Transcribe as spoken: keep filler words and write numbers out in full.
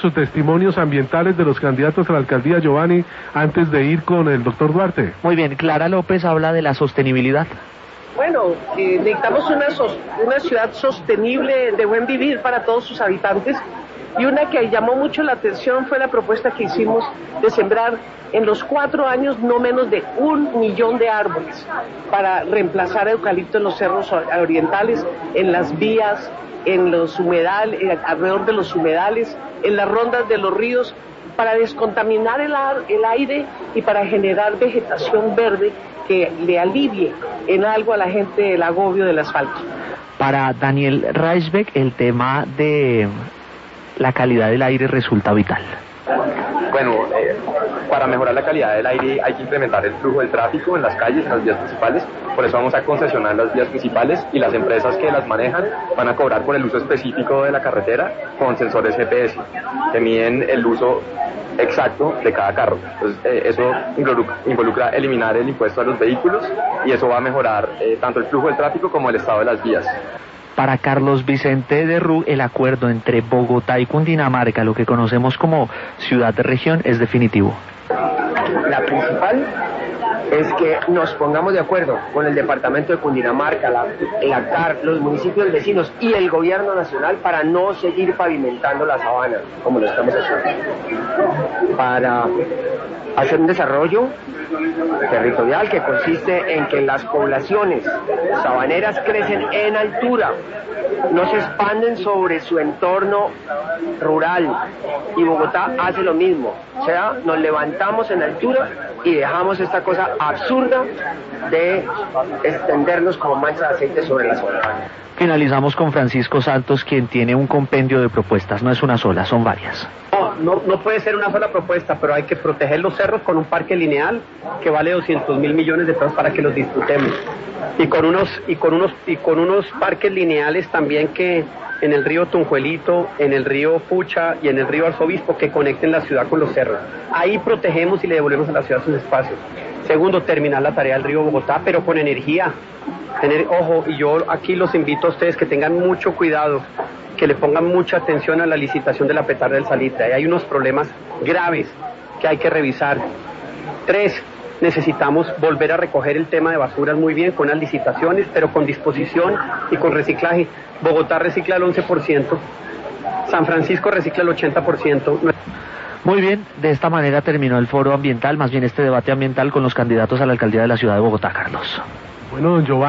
sus testimonios ambientales de los candidatos a la alcaldía, Giovanni, antes de ir con el doctor Duarte. Muy bien, Clara López habla de la sostenibilidad. Bueno, eh, necesitamos una, so una ciudad sostenible de buen vivir para todos sus habitantes, y una que llamó mucho la atención fue la propuesta que hicimos de sembrar en los cuatro años no menos de un millón de árboles para reemplazar eucalipto en los cerros orientales, en las vías, en los humedales, alrededor de los humedales, en las rondas de los ríos, para descontaminar el, el aire y para generar vegetación verde que le alivie en algo a la gente el agobio del asfalto. Para Daniel Reisbeck, el tema de la calidad del aire resulta vital. Bueno, eh, para mejorar la calidad del aire hay que incrementar el flujo del tráfico en las calles, en las vías principales. Por eso vamos a concesionar las vías principales, y las empresas que las manejan van a cobrar por el uso específico de la carretera con sensores G P S que miden el uso exacto de cada carro. Entonces, eh, eso involucra, involucra eliminar el impuesto a los vehículos, y eso va a mejorar eh, tanto el flujo del tráfico como el estado de las vías. Para Carlos Vicente de Rú, el acuerdo entre Bogotá y Cundinamarca, lo que conocemos como ciudad de región, es definitivo. La principal es que nos pongamos de acuerdo con el departamento de Cundinamarca, la, la C A R, los municipios vecinos y el gobierno nacional para no seguir pavimentando la sabana como lo estamos haciendo. Para hacer un desarrollo territorial que consiste en que las poblaciones sabaneras crecen en altura, no se expanden sobre su entorno rural, y Bogotá hace lo mismo. O sea, nos levantamos en altura y dejamos esta cosa absurda de extendernos como mancha de aceite sobre la zona. Finalizamos con Francisco Santos, quien tiene un compendio de propuestas, no es una sola, son varias. No, no, no puede ser una sola propuesta, pero hay que proteger los cerros con un parque lineal que vale doscientos mil millones de pesos para que los disfrutemos. Y con unos, y con unos, y con unos parques lineales también que en el río Tunjuelito, en el río Pucha y en el río Arzobispo, que conecten la ciudad con los cerros. Ahí protegemos y le devolvemos a la ciudad sus espacios. Segundo, terminar la tarea del río Bogotá, pero con energía. Tener, ojo, y yo aquí los invito a ustedes que tengan mucho cuidado, que le pongan mucha atención a la licitación de la petarda del Salitre. Ahí hay unos problemas graves que hay que revisar. Tres, necesitamos volver a recoger el tema de basuras muy bien, con las licitaciones, pero con disposición y con reciclaje. Bogotá recicla el once por ciento, San Francisco recicla el ochenta por ciento. Muy bien, de esta manera terminó el foro ambiental, más bien este debate ambiental con los candidatos a la alcaldía de la ciudad de Bogotá, Carlos. Bueno, don Giovanni.